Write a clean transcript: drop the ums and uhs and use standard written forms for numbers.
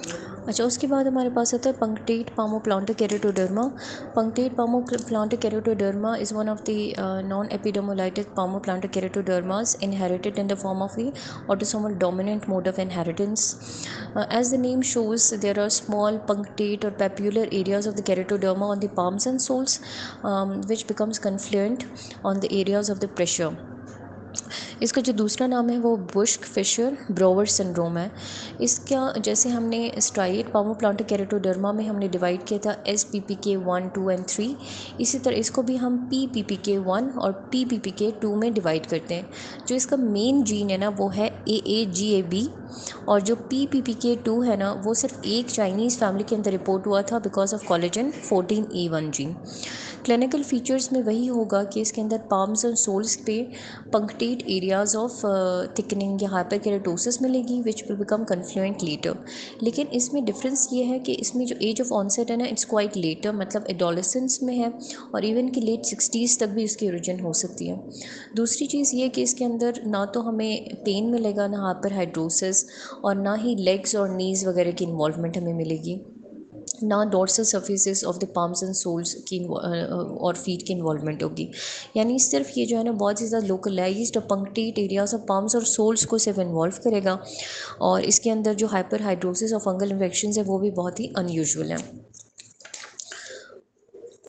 अच्छा, उसके बाद हमारे पास आता है punctate palmoplantar keratoderma. Punctate palmoplantar keratoderma is one of the non-epidermolytic palmoplantar keratodermas inherited in the form of the autosomal dominant mode of inheritance. As the name shows, there are small punctate or papular areas of the keratoderma on the palms and soles, which becomes confluent on the areas of the pressure. इसका जो दूसरा नाम है वो बुश्क Fisher ब्रोवर syndrome है। इसका जैसे हमने स्ट्राइट पामोप्लांटा केरेटोडर्मा में हमने डिवाइड किया था SPPK1, 2 एंड 3, इसी तरह इसको भी हम PPPK1 और PPPK2 में डिवाइड करते हैं। जो इसका मेन जीन है ना वो है AAGAB, और जो PPPK2 है ना वो सिर्फ एक चाइनीज़ फैमिली के अंदर रिपोर्ट हुआ था because of collagen 14A1 gene. Clinical features में वही होगा कि इसके अंदर पाम्स और सोल्स पे पंक्टेट एरियाज ऑफ थिकनिंग या हाइपरकेरेटोसिस मिलेगी which will become confluent later. लेकिन इसमें डिफरेंस ये है कि इसमें जो एज ऑफ ऑनसेट है ना इट्स क्वाइट लेटर, मतलब एडोलेसेंस में है, और इवन कि लेट 60s तक भी इसकी ओरिजिन हो सकती है। दूसरी चीज़ ये कि इसके अंदर ना तो हमें पेन मिलेगा, ना हाइपरहाइड्रोसिस, और ना ही लेग्स और नीज़ वगैरह की इन्वॉल्वमेंट हमें मिलेगी, ना dorsal surfaces of the palms and soles की और फीट की इन्वॉल्वमेंट होगी। यानी सिर्फ ये जो है ना बहुत ही ज़्यादा लोकलाइज्ड और पंक्टेट एरियाज ऑफ पाम्स और सोल्स को सिर्फ इन्वॉल्व करेगा, और इसके अंदर जो हाइपर हाइड्रोसिस और फंगल इन्फेक्शन है वो भी बहुत ही अनयूजुअल है।